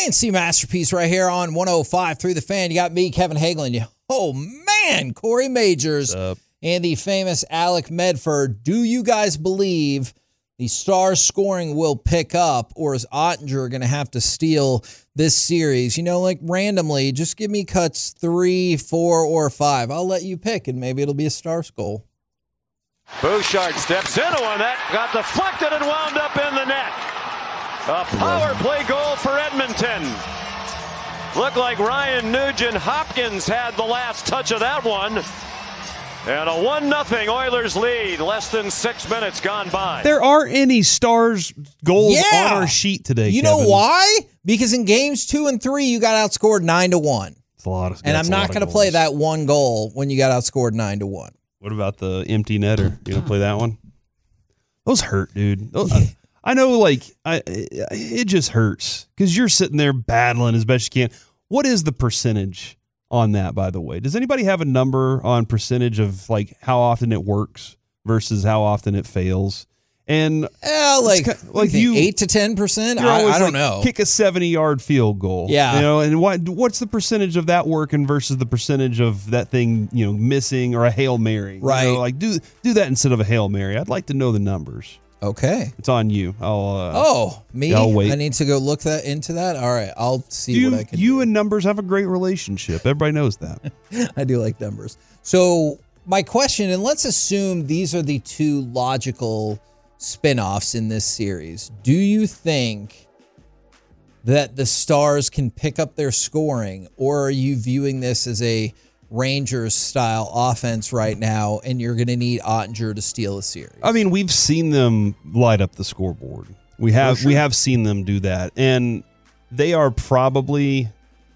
A&C Masterpiece right here on 105 through the Fan. You got me, Kevin Hagelin. Oh, man, Corey Majors and the famous Alec Medford. Do you guys believe the Stars scoring will pick up, or is Ottinger going to have to steal this series? You know, like randomly, just give me cuts 3, 4, or 5. I'll let you pick, and maybe it'll be a Stars goal. Bouchard steps into one. That got deflected and wound up in the net. A power play goal for Edmonton. Looked like Ryan Nugent-Hopkins had the last touch of that one. And a 1-0 Oilers lead. Less than 6 minutes gone by. There aren't any Stars goals on our sheet today, You Kevin. know why? Because in games 2 and 3, you got outscored 9-1. It's a lot of, and I'm not going to play that one goal when you got outscored 9-1. What about the empty netter? You gonna play that one? Those hurt, dude. I know, like, it just hurts because you're sitting there battling as best you can. What is the percentage on that, by the way? Does anybody have a number on percentage of, like, how often it works versus how often it fails? And like you 8 to 10%. I don't know. Kick a 70-yard field goal. Yeah, you know, and what's the percentage of that working versus the percentage of that thing, you know, missing, or a Hail Mary? Right. You know, like do that instead of a Hail Mary. I'd like to know the numbers. Okay, it's on you. I'll wait. I need to go look into that. All right, I'll see what I can do. You and numbers have a great relationship. Everybody knows that. I do like numbers. So my question, and let's assume these are the two logical spinoffs in this series. Do you think that the Stars can pick up their scoring, or are you viewing this as a Rangers style offense right now, and you're going to need Ottinger to steal a series? I mean, we've seen them light up the scoreboard. We have seen them do that, and they are probably.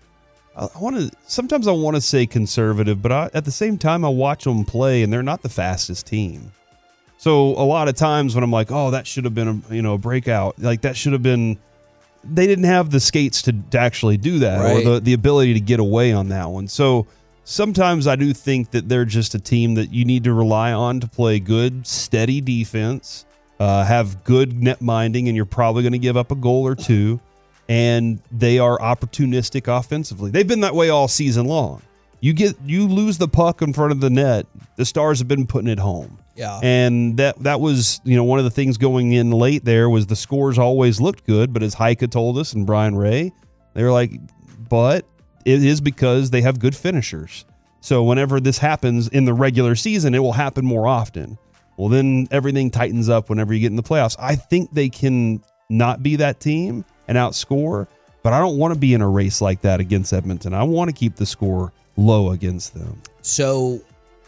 Sometimes I want to say conservative, but at the same time, I watch them play, and they're not the fastest team. So a lot of times when I'm like, oh, that should have been a breakout, like that should have been. They didn't have the skates to actually do that, right, or the ability to get away on that one. So sometimes I do think that they're just a team that you need to rely on to play good, steady defense, have good net minding, and you're probably going to give up a goal or two. And they are opportunistic offensively. They've been that way all season long. You lose the puck in front of the net, the Stars have been putting it home. Yeah. And that was, one of the things going in late there was the scores always looked good, but as Heika told us and Brian Ray, they were like, but it is because they have good finishers. So whenever this happens in the regular season, it will happen more often. Well, then everything tightens up whenever you get in the playoffs. I think they can not be that team and outscore, but I don't want to be in a race like that against Edmonton. I want to keep the score low against them. So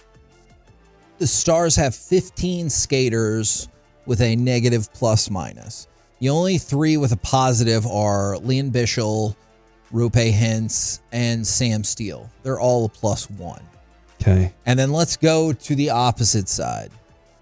the Stars have 15 skaters with a negative plus minus. The only 3 with a positive are Liam Bichsel, Rupe Hintz, and Sam Steele. They're all a +1. Okay. And then let's go to the opposite side.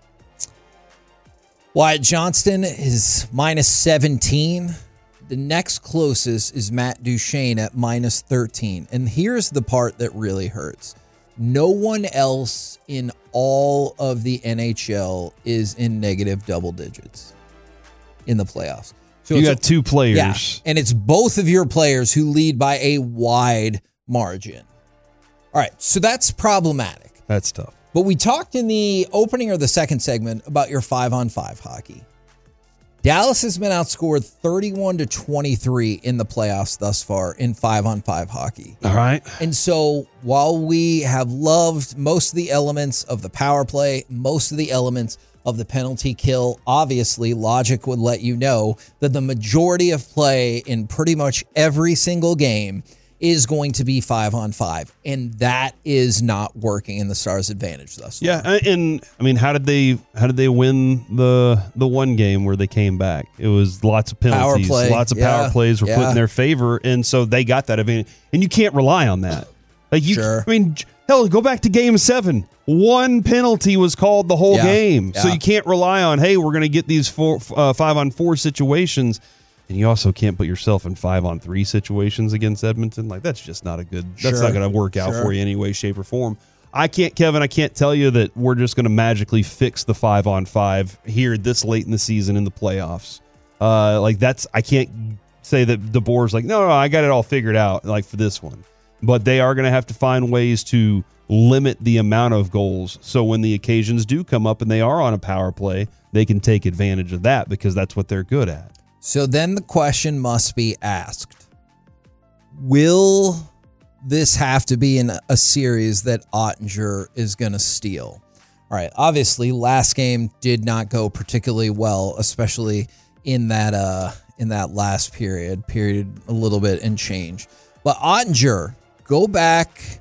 Wyatt Johnston is -17. The next closest is Matt Duchene at -13. And here's the part that really hurts. No one else in all of the NHL is in negative double digits in the playoffs. So you got 2 players. Yeah, and it's both of your players who lead by a wide margin. All right, so that's problematic. That's tough. But we talked in the opening or the second segment about your 5-on-5 hockey. Dallas has been outscored 31-23 in the playoffs thus far in 5-on-5 hockey. All right. And so while we have loved most of the elements of the power play, most of the elements of the penalty kill, obviously logic would let you know that the majority of play in pretty much every single game is going to be 5-on-5, and that is not working in the Stars' advantage thus far. Yeah, and I mean, how did they win the one game where they came back? It was lots of penalties, lots of power plays were put in their favor, and so they got that advantage. And you can't rely on that. Like I mean, hell, go back to Game 7. 1 penalty was called the whole game, so you can't rely on, hey, we're going to get these 5-on-4 situations. And you also can't put yourself in 5-on-3 situations against Edmonton. Like, that's just not that's not going to work out for you in any way, shape, or form. Kevin, I can't tell you that we're just going to magically fix the 5-on-5 here this late in the season in the playoffs. I can't say that DeBoer's like, no, I got it all figured out, like for this one. But they are going to have to find ways to limit the amount of goals. So when the occasions do come up and they are on a power play, they can take advantage of that because that's what they're good at. So then the question must be asked, will this have to be in a series that Oettinger is going to steal? All right, obviously last game did not go particularly well, especially in that last period a little bit and change. But Oettinger, go back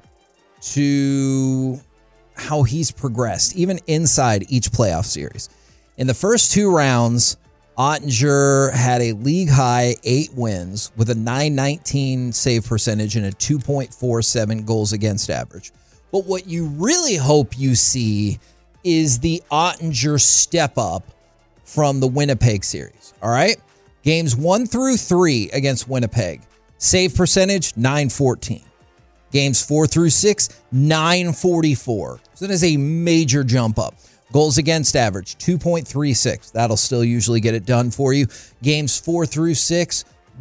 to how he's progressed, even inside each playoff series. In the first 2 rounds, Oettinger had a league-high 8 wins with a .919 save percentage and a 2.47 goals against average. But what you really hope you see is the Oettinger step up from the Winnipeg series, all right? Games 1 through 3 against Winnipeg, save percentage, .914. Games 4 through 6, .944. So that is a major jump up. Goals against average, 2.36. That'll still usually get it done for you. Games 4 through 6,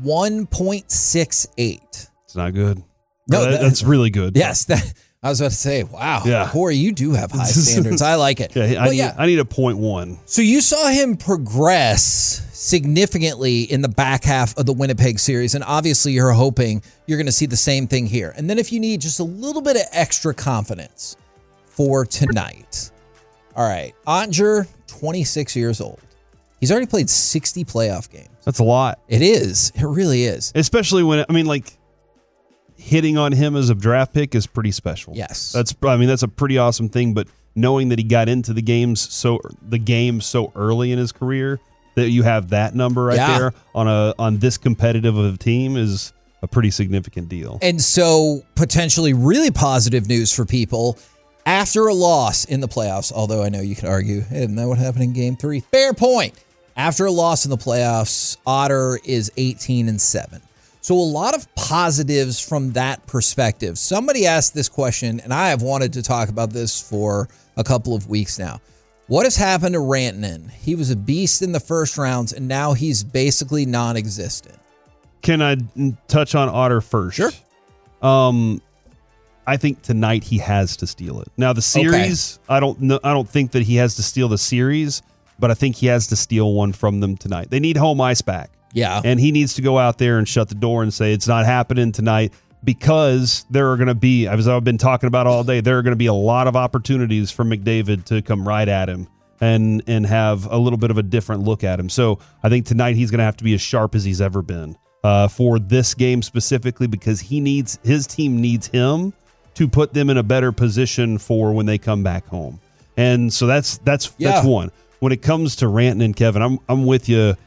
1.68. It's not good. No, that's really good. Yes, I was about to say, wow, yeah. Corey, you do have high standards. I like it. Yeah, I need a 0.1. So you saw him progress significantly in the back half of the Winnipeg series, and obviously you're hoping you're going to see the same thing here. And then if you need just a little bit of extra confidence for tonight. All right, Oettinger, 26 years old. He's already played 60 playoff games. That's a lot. It is. It really is. Especially when, hitting on him as a draft pick is pretty special. Yes. That's a pretty awesome thing, but knowing that he got into the game so early in his career that you have that number there on this competitive of a team is a pretty significant deal. And so potentially really positive news for people after a loss in the playoffs, although I know you could argue, hey, isn't that what happened in game 3? Fair point. After a loss in the playoffs, Otter is 18-7. So a lot of positives from that perspective. Somebody asked this question, and I have wanted to talk about this for a couple of weeks now. What has happened to Rantanen? He was a beast in the first rounds, and now he's basically non-existent. Can I touch on Otter first? Sure. I think tonight he has to steal it. Now the series, okay. I don't think that he has to steal the series, but I think he has to steal one from them tonight. They need home ice back. Yeah. And he needs to go out there and shut the door and say it's not happening tonight, because there are going to be, as I've been talking about all day, there are going to be a lot of opportunities for McDavid to come right at him and have a little bit of a different look at him. So I think tonight he's going to have to be as sharp as he's ever been for this game specifically, because his team needs him to put them in a better position for when they come back home. And so that's one. When it comes to Rantanen, Kevin, I'm with you.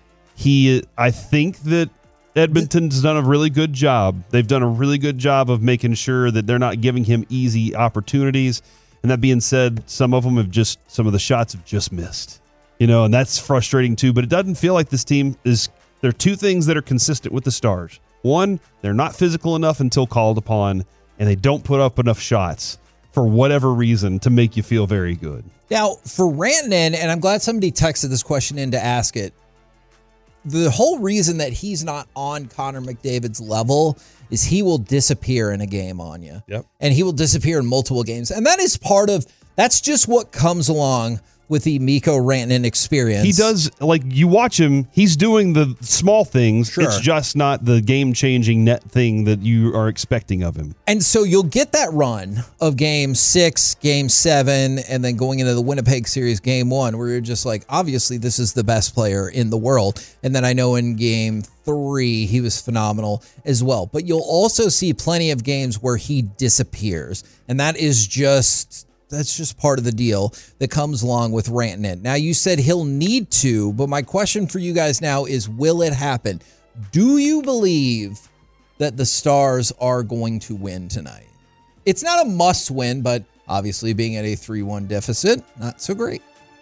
I think that Edmonton's done a really good job. They've done a really good job of making sure that they're not giving him easy opportunities. And that being said, some of the shots have just missed, and that's frustrating too. But it doesn't feel like this team is. There are two things that are consistent with the Stars. One, they're not physical enough until called upon, and they don't put up enough shots for whatever reason to make you feel very good. Now, for Rantanen, and I'm glad somebody texted this question in to ask it, the whole reason that he's not on Connor McDavid's level is he will disappear in a game on you. Yep. And he will disappear in multiple games. And that is that's just what comes along with the Mikko Rantanen experience. He does, you watch him, he's doing the small things. Sure. It's just not the game-changing net thing that you are expecting of him. And so you'll get that run of game 6, game 7, and then going into the Winnipeg series game 1, where you're just like, obviously this is the best player in the world. And then I know in game 3, he was phenomenal as well. But you'll also see plenty of games where he disappears. And that's just part of the deal that comes along with Rantanen. Now, you said he'll need to, but my question for you guys now is, will it happen? Do you believe that the Stars are going to win tonight? It's not a must win, but obviously being at a 3-1 deficit, not so great.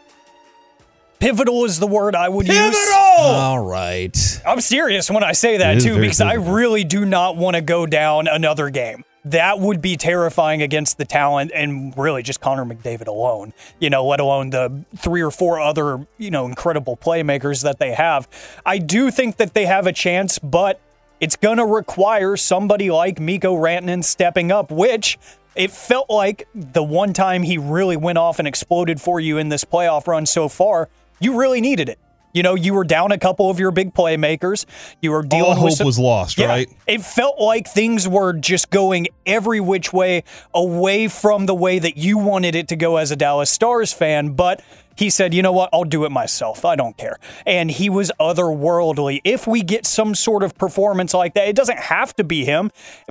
Pivotal is the word I would use. All right. I'm serious when I say that, too, because pivotal. I really do not want to go down another game. That would be terrifying against the talent and really just Connor McDavid alone, let alone the 3 or 4 other, incredible playmakers that they have. I do think that they have a chance, but it's going to require somebody like Mikko Rantanen stepping up, which it felt like the one time he really went off and exploded for you in this playoff run so far, you really needed it. You know, you were down a couple of your big playmakers. You were dealing with hope was lost, right? It felt like things were just going every which way away from the way that you wanted it to go as a Dallas Stars fan, but he said, you know what, I'll do it myself. I don't care. And he was otherworldly. If we get some sort of performance like that, it doesn't have to be him.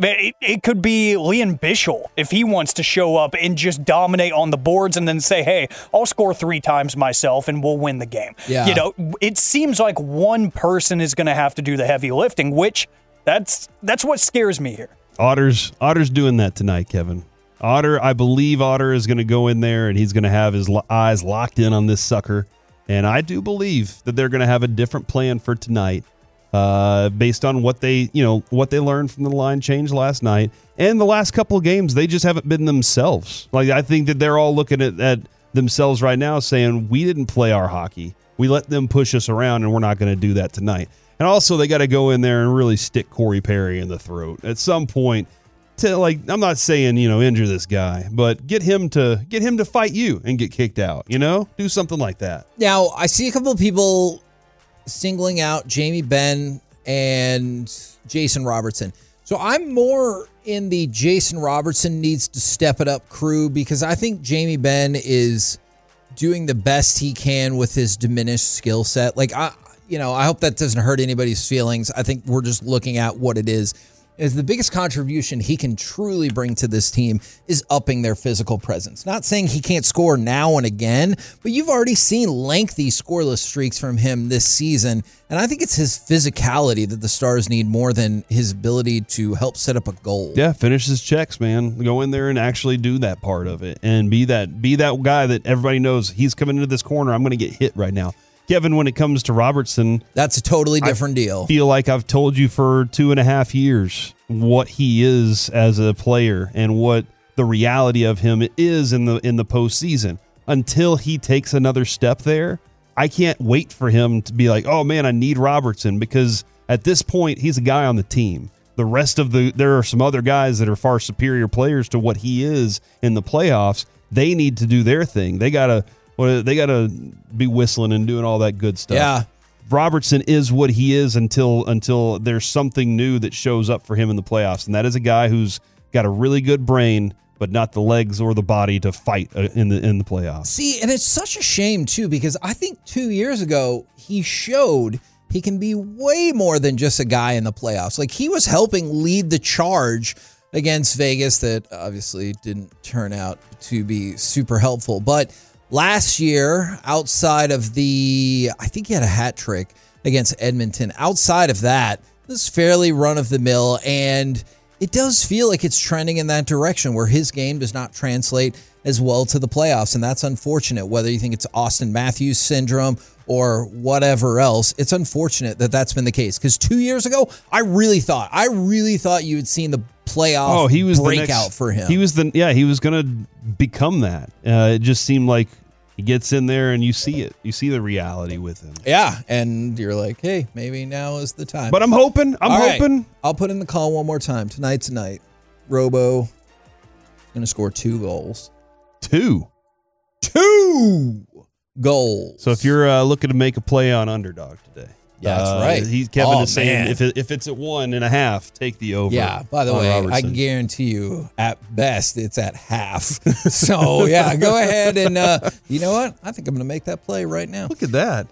It could be Liam Bichsel if he wants to show up and just dominate on the boards and then say, hey, I'll score 3 times myself and we'll win the game. Yeah. You know, it seems like one person is going to have to do the heavy lifting, which that's what scares me here. Otter's doing that tonight, Kevin. I believe Otter is going to go in there and he's going to have his eyes locked in on this sucker. And I do believe that they're going to have a different plan for tonight, based on what they learned from the line change last night. And the last couple of games, they just haven't been themselves. Like, I think that they're all looking at themselves right now saying, we didn't play our hockey. We let them push us around, and we're not going to do that tonight. And also, they got to go in there and really stick Corey Perry in the throat at some point. I'm not saying, injure this guy, but get him to fight you and get kicked out, do something like that. Now, I see a couple of people singling out Jamie Benn and Jason Robertson. So I'm more in the Jason Robertson needs to step it up crew, because I think Jamie Benn is doing the best he can with his diminished skill set. I hope that doesn't hurt anybody's feelings. I think we're just looking at what it is the biggest contribution he can truly bring to this team is upping their physical presence. Not saying he can't score now and again, but you've already seen lengthy scoreless streaks from him this season, and I think it's his physicality that the Stars need more than his ability to help set up a goal. Yeah, finish his checks, man. Go in there and actually do that part of it, and be that guy that everybody knows he's coming into this corner. I'm going to get hit right now. Kevin, when it comes to Robertson, that's a totally different deal. I feel like I've told you for 2.5 years what he is as a player and what the reality of him is in the postseason. Until he takes another step there, I can't wait for him to be like, oh man, I need Robertson, because at this point he's a guy on the team. The rest of there are some other guys that are far superior players to what he is in the playoffs. They need to do their thing. They gotta be whistling and doing all that good stuff. Yeah. Robertson is what he is until there's something new that shows up for him in the playoffs, and that is a guy who's got a really good brain, but not the legs or the body to fight in the playoffs. See, and it's such a shame too, because I think 2 years ago he showed he can be way more than just a guy in the playoffs. Like, he was helping lead the charge against Vegas that obviously didn't turn out to be super helpful, but last year, outside of I think he had a hat trick against Edmonton. Outside of that, this is fairly run-of-the-mill, and it does feel like it's trending in that direction where his game does not translate as well to the playoffs, and that's unfortunate. Whether you think it's Austin Matthews syndrome or whatever else, it's unfortunate that that's been the case. Because 2 years ago, I really thought you had seen the playoff breakout for him. He was going to become that. It just seemed like he gets in there and you see it. You see the reality with him. Yeah, and you're like, hey, maybe now is the time. But I'm hoping. Right, I'll put in the call one more time. Tonight's night. Robo is going to score 2 goals. 2 goals. So if you're looking to make a play on underdog today. Yeah, that's right. Kevin is saying if it's at 1.5, take the over. Yeah, by the way, Robertson. I can guarantee you at best it's at half. So, yeah, go ahead and you know what? I think I'm going to make that play right now. Look at that.